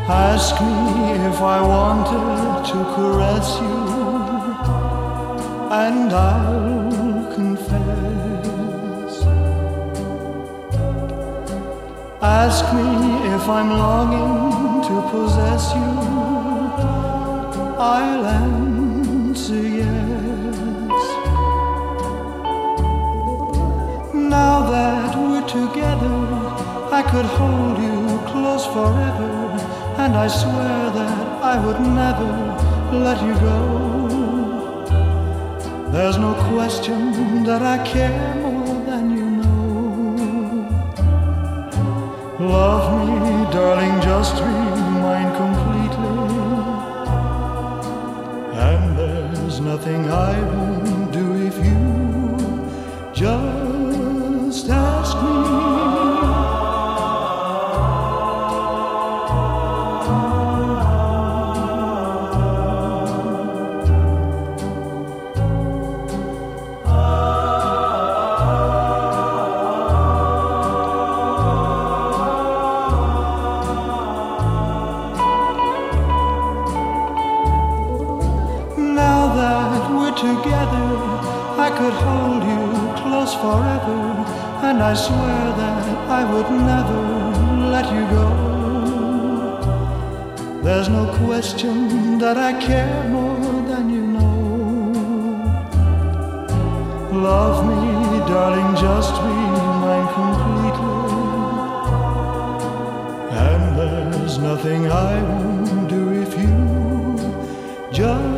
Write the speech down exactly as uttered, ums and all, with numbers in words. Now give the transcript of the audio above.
Ask me if I wanted to caress you, and I'll confess. Ask me if I'm longing to possess you, I'll answer yes. Now that we're together, I could hold you close forever, and I swear that I would never let you go. There's no question that I care more than you know. Love me, darling, just remind completely, and there's nothing I won't do if you just ask me. Together, I could hold you close forever, and I swear that I would never let you go. There's no question that I care more than you know. Love me, darling, just remind completely, and there's nothing I won't do if you just